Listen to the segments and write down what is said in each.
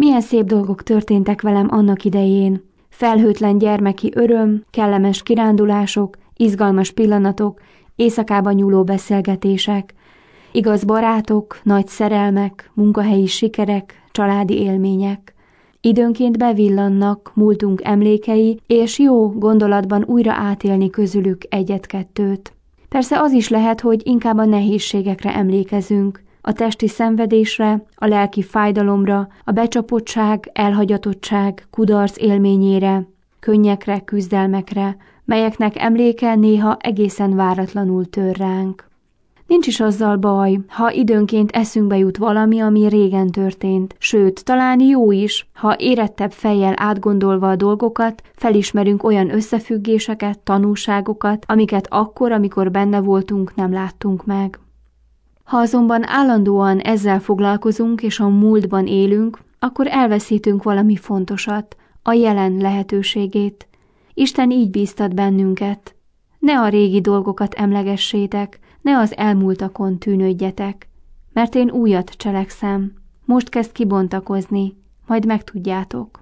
Milyen szép dolgok történtek velem annak idején. Felhőtlen gyermeki öröm, kellemes kirándulások, izgalmas pillanatok, éjszakában nyúló beszélgetések, igaz barátok, nagy szerelmek, munkahelyi sikerek, családi élmények. Időnként bevillannak múltunk emlékei, és jó gondolatban újra átélni közülük egyet-kettőt. Persze az is lehet, hogy inkább a nehézségekre emlékezünk, a testi szenvedésre, a lelki fájdalomra, a becsapottság, elhagyatottság, kudarc élményére, könnyekre, küzdelmekre, melyeknek emléke néha egészen váratlanul tör ránk. Nincs is azzal baj, ha időnként eszünkbe jut valami, ami régen történt, sőt, talán jó is, ha érettebb fejjel átgondolva a dolgokat, felismerünk olyan összefüggéseket, tanulságokat, amiket akkor, amikor benne voltunk, nem láttunk meg. Ha azonban állandóan ezzel foglalkozunk és a múltban élünk, akkor elveszítünk valami fontosat, a jelen lehetőségét. Isten így bíztat bennünket. Ne a régi dolgokat emlegessétek, ne az elmúltakon tűnődjetek, mert én újat cselekszem. Most kezd kibontakozni, majd megtudjátok.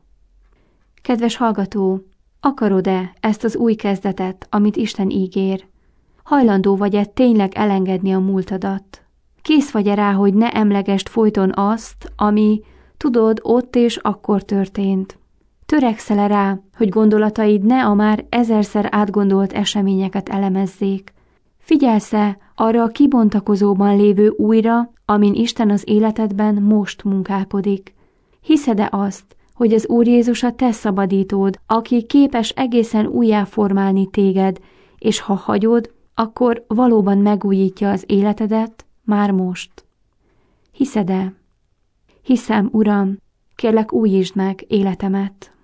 Kedves hallgató, akarod-e ezt az új kezdetet, amit Isten ígér? Hajlandó vagy-e tényleg elengedni a múltadat? Kész vagy-e rá, hogy ne emlegesd folyton azt, ami, tudod, ott és akkor történt? Törekszel-e rá, hogy gondolataid ne a már ezerszer átgondolt eseményeket elemezzék? Figyelsz-e arra a kibontakozóban lévő újra, amin Isten az életedben most munkálkodik? Hiszed-e azt, hogy az Úr Jézus a te szabadítód, aki képes egészen újjáformálni téged, és ha hagyod, akkor valóban megújítja az életedet már most? Hiszed-e? Hiszem, Uram, kérlek újítsd meg életemet.